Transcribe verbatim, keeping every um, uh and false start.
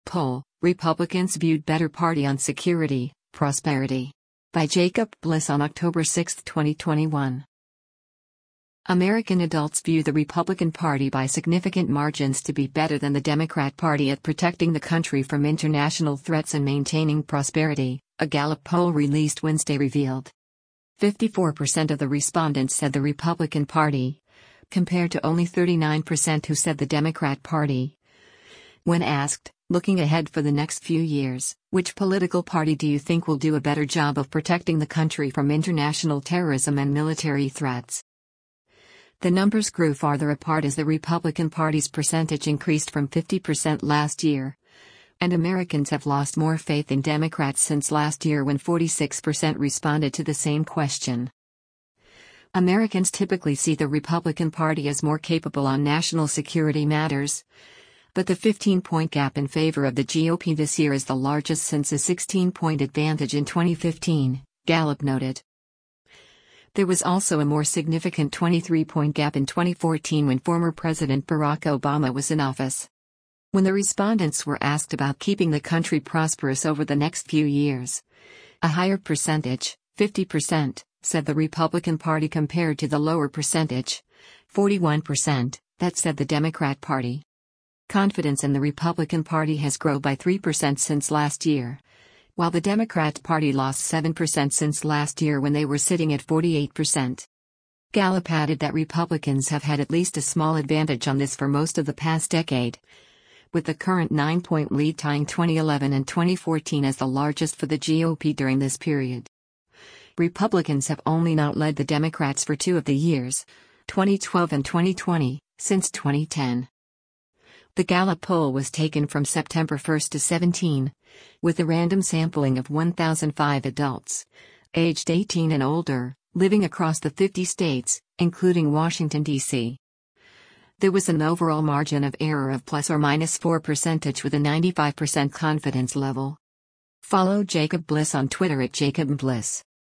poll, Republicans viewed better party on security, prosperity. By Jacob Bliss on October sixth, twenty twenty-one. American adults view the Republican Party by significant margins to be better than the Democrat Party at protecting the country from international threats and maintaining prosperity, a Gallup poll released Wednesday revealed. fifty-four percent of the respondents said the Republican Party, compared to only thirty-nine percent who said the Democrat Party. When asked, looking ahead for the next few years, which political party do you think will do a better job of protecting the country from international terrorism and military threats? The numbers grew farther apart as the Republican Party's percentage increased from fifty percent last year. And Americans have lost more faith in Democrats since last year when forty-six percent responded to the same question. Americans typically see the Republican Party as more capable on national security matters. But the fifteen-point gap in favor of the G O P this year is the largest since a sixteen-point advantage in twenty fifteen, Gallup noted. There was also a more significant twenty-three-point gap in twenty fourteen when former President Barack Obama was in office. When the respondents were asked about keeping the country prosperous over the next few years, a higher percentage, fifty percent, said the Republican Party compared to the lower percentage, forty-one percent, that said the Democrat Party. Confidence in the Republican Party has grown by three percent since last year, while the Democrat Party lost seven percent since last year when they were sitting at forty-eight percent. Gallup added that Republicans have had at least a small advantage on this for most of the past decade, with the current nine-point lead tying twenty eleven and twenty fourteen as the largest for the G O P during this period. Republicans have only not led the Democrats for two of the years, twenty twelve and twenty twenty, since twenty ten. The Gallup poll was taken from September first to seventeenth, with a random sampling of one thousand five adults, aged eighteen and older, living across the fifty states, including Washington, D C There was an overall margin of error of plus or minus four percentage with a ninety-five percent confidence level. Follow Jacob Bliss on Twitter at Jacob Bliss.